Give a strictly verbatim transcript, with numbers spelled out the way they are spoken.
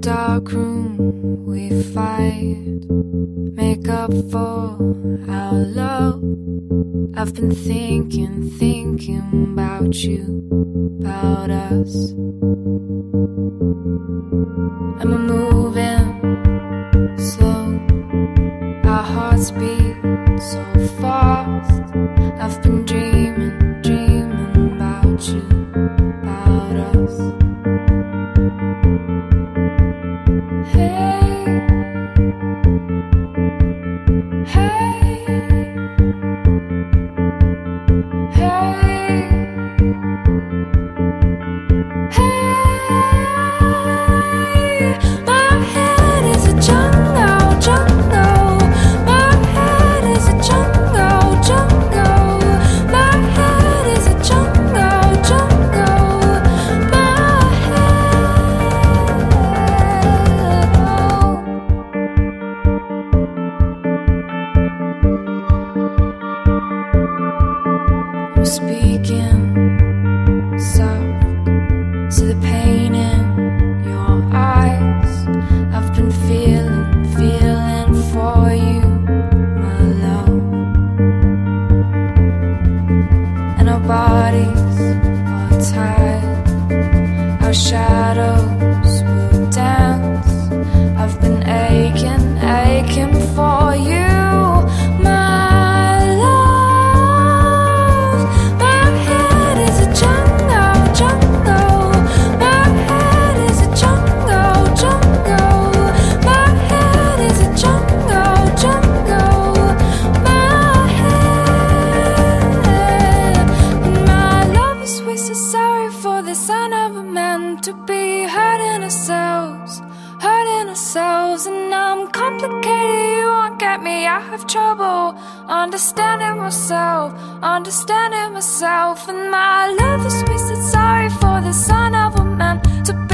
dark room we fight, make up for our love. I've been thinking, thinking about you, about us. And we're moving slow, our hearts beat so fast. I've been dreaming, dreaming about you, about us. Hey, hey, hey, hey. My head is a jungle, jungle. My head is a jungle, jungle. My head is a jungle, jungle. My head. I'm speaking soft to the pain in your eyes. I've been feeling, feeling for you, my love. And our bodies are tied, our shadows will dance. I've been aching, aching for you, my love. My head is a jungle, jungle. My head is a jungle, jungle. My head is a jungle, jungle. My head. My love is wasted, sorry for the sign of a man to be hurting ourselves, hurting ourselves. And I'm complicated, you won't get me. I have trouble understanding myself, understanding myself. And my love is wasted, sorry for the sign of a man to